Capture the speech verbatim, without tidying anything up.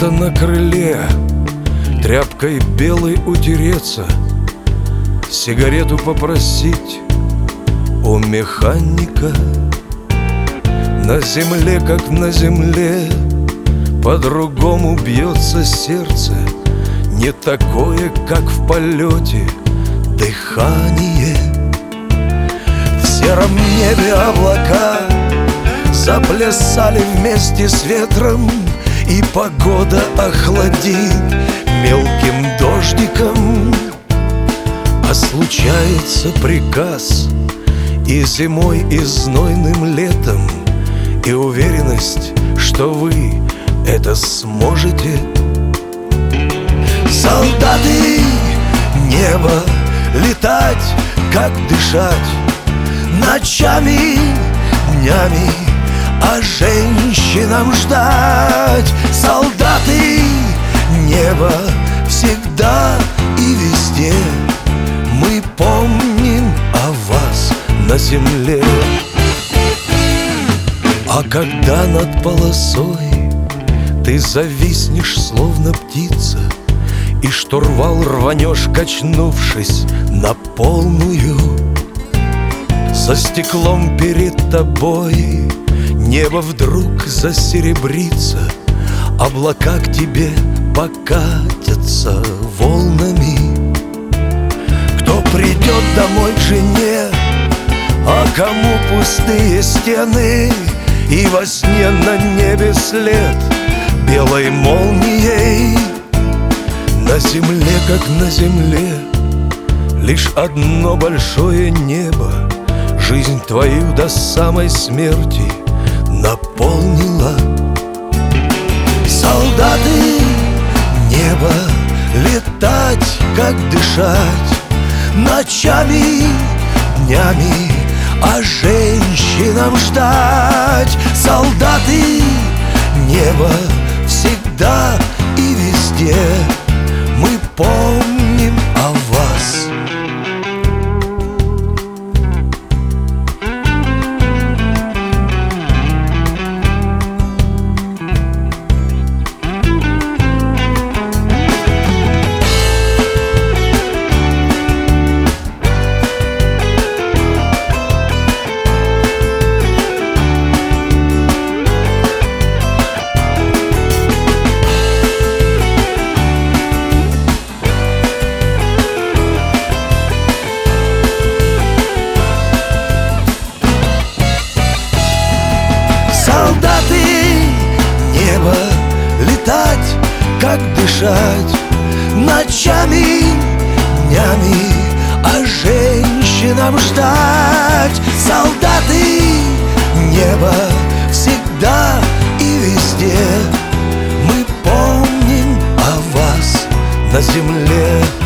где-то на крыле тряпкой белой утереться, сигарету попросить у механика. На земле, как на земле, по-другому бьется сердце, не такое, как в полете дыхание. В сером небе облака заплясали вместе с ветром, и погода охладит мелким дождиком. А случается приказ и зимой, и знойным летом, и уверенность, что вы это сможете. Солдаты, небо, летать, как дышать, ночами, днями, а женщинам ждать. Солдаты, небо, всегда и везде, мы помним о вас на земле. А когда над полосой ты зависнешь, словно птица, и штурвал рванешь, качнувшись на полную, за стеклом перед тобой небо вдруг засеребрится, облака к тебе покатятся волнами. Кто придет домой к жене, а кому пустые стены, и во сне на небе след белой молнией. На земле, как на земле, лишь одно большое небо жизнь твою до самой смерти наполнила. Солдаты, небо, летать, как дышать, ночами, днями, а женщинам ждать. Солдаты, небо, всегда и везде, мы помним о вас. Небо, летать, как дышать, ночами, днями, а женщинам ждать. Солдаты, небо, всегда и везде, мы помним о вас на земле.